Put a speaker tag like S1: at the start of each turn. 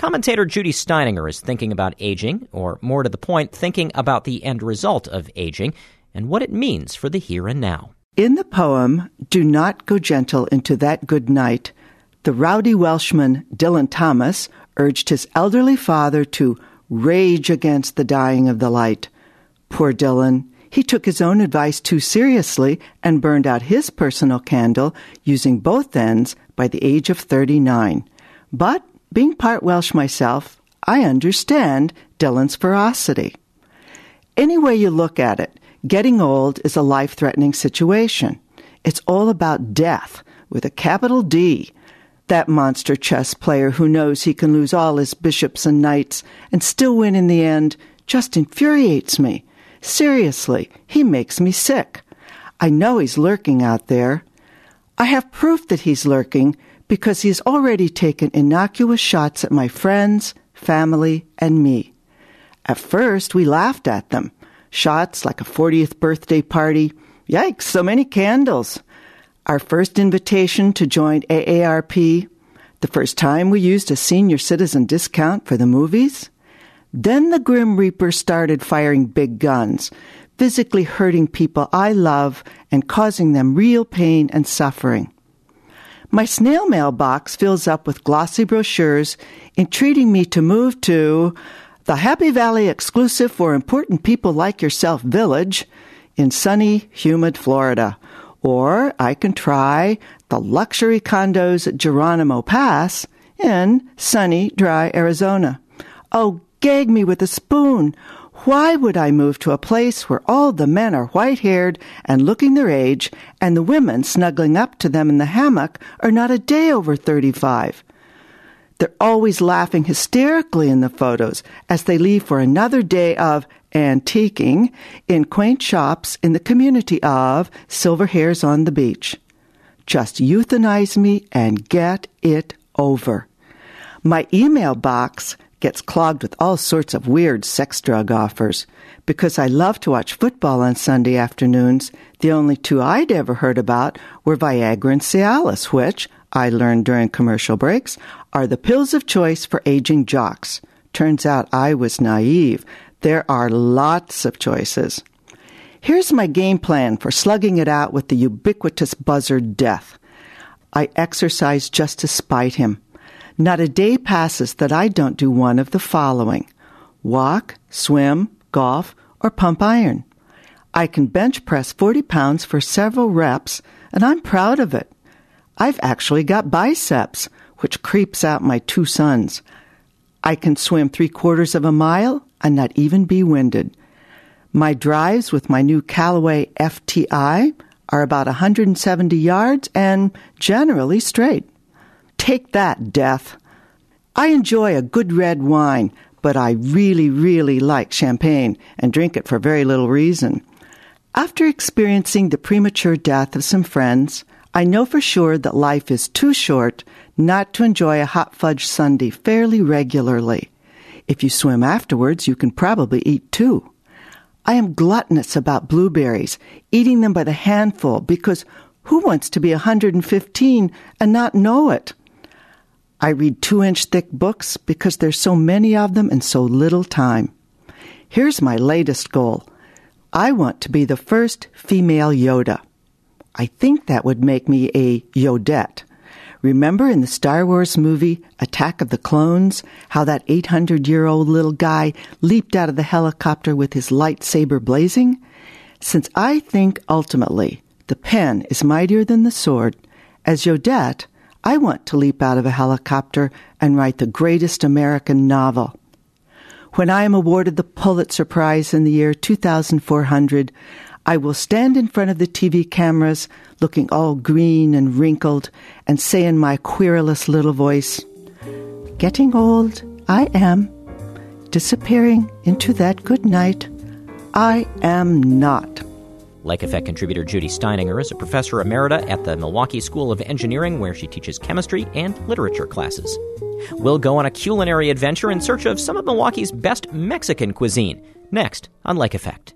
S1: Commentator Judy Steininger is thinking about aging, or more to the point, thinking about the end result of aging and what it means for the here and now.
S2: In the poem, Do Not Go Gentle Into That Good Night, the rowdy Welshman Dylan Thomas urged his elderly father to rage against the dying of the light. Poor Dylan. He took his own advice too seriously and burned out his personal candle using both ends by the age of 39. But, being part Welsh myself, I understand Dylan's ferocity. Any way you look at it, getting old is a life-threatening situation. It's all about death, with a capital D. That monster chess player who knows he can lose all his bishops and knights and still win in the end just infuriates me. Seriously, he makes me sick. I know he's lurking out there. I have proof that he's lurking because he's already taken innocuous shots at my friends, family, and me. At first, we laughed at them. Shots like a 40th birthday party. Yikes, so many candles. Our first invitation to join AARP. The first time we used a senior citizen discount for the movies. Then the Grim Reaper started firing big guns, physically hurting people I love and causing them real pain and suffering. My snail mail box fills up with glossy brochures entreating me to move to the Happy Valley exclusive for important people like yourself village in sunny, humid Florida. Or I can try the luxury condos at Geronimo Pass in sunny, dry Arizona. Oh, gag me with a spoon. Why would I move to a place where all the men are white-haired and looking their age, and the women snuggling up to them in the hammock are not a day over 35? They're always laughing hysterically in the photos as they leave for another day of antiquing in quaint shops in the community of Silver Hairs on the Beach. Just euthanize me and get it over. My email box gets clogged with all sorts of weird sex drug offers. Because I love to watch football on Sunday afternoons, the only two I'd ever heard about were Viagra and Cialis, which, I learned during commercial breaks, are the pills of choice for aging jocks. Turns out I was naive. There are lots of choices. Here's my game plan for slugging it out with the ubiquitous buzzard death. I exercise just to spite him. Not a day passes that I don't do one of the following: walk, swim, golf, or pump iron. I can bench press 40 pounds for several reps, and I'm proud of it. I've actually got biceps, which creeps out my two sons. I can swim 3/4 of a mile and not even be winded. My drives with my new Callaway FTI are about 170 yards and generally straight. Take that, death. I enjoy a good red wine, but I really, really like champagne and drink it for very little reason. After experiencing the premature death of some friends, I know for sure that life is too short not to enjoy a hot fudge sundae fairly regularly. If you swim afterwards, you can probably eat too. I am gluttonous about blueberries, eating them by the handful because who wants to be 115 and not know it? I read 2-inch thick books because there's so many of them and so little time. Here's my latest goal. I want to be the first female Yoda. I think that would make me a Yodette. Remember in the Star Wars movie Attack of the Clones, how that 800-year-old little guy leaped out of the helicopter with his lightsaber blazing? Since I think ultimately the pen is mightier than the sword, as Yodette, I want to leap out of a helicopter and write the greatest American novel. When I am awarded the Pulitzer Prize in the year 2400, I will stand in front of the TV cameras looking all green and wrinkled and say in my querulous little voice, "Getting old, I am. Disappearing into that good night, I am not."
S1: Lake Effect contributor Judy Steininger is a professor emerita at the Milwaukee School of Engineering, where she teaches chemistry and literature classes. We'll go on a culinary adventure in search of some of Milwaukee's best Mexican cuisine, next on Lake Effect.